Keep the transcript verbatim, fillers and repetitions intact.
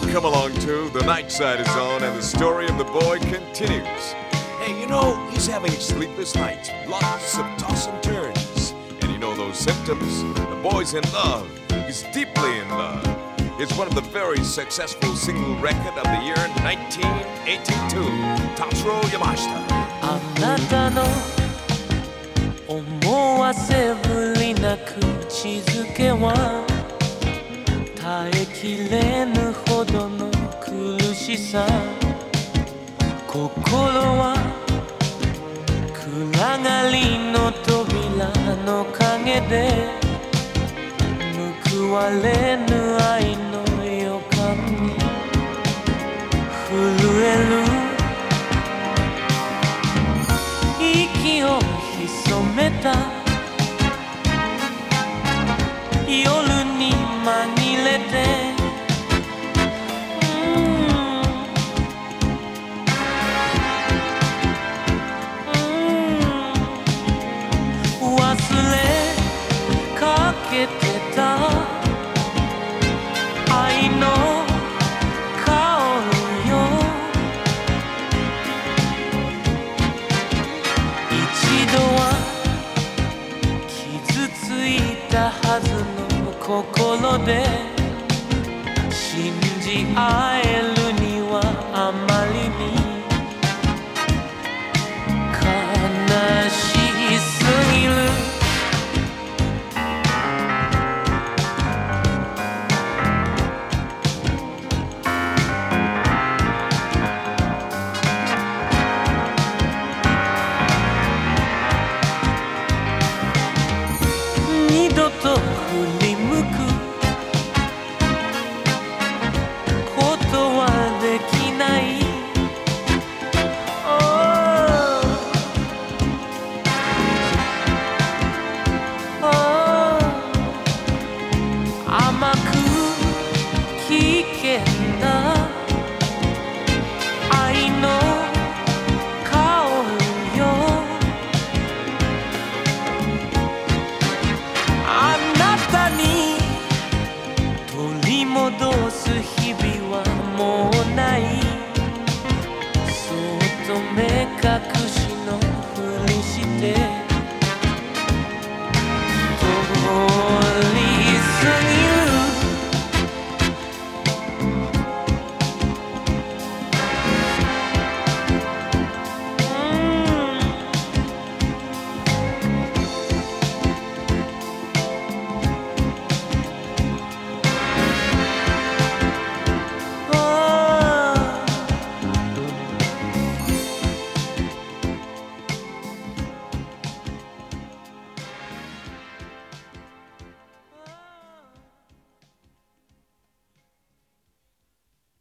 come along to The Night Side is on, and the story of the boy continues. Hey, you know, he's having sleepless nights, lots of toss and turns. And you know those symptoms? The boy's in love. He's deeply in love. It's one of the very successful single record of the year nineteen eighty-two. Tatsuro Yamashita. あなたの思わせぶりな口づけは耐えきれぬほどの苦しさ心は暗がりの扉の陰で報われぬ愛の予感に震える息を潜めた夜に紛れて忘れかけてた愛の香るよ一度は傷ついたはずの心で信じ合えるにはあまりに悲しすぎる二度と振り向くことはできない甘く危険な愛の香るよあなたに取り戻す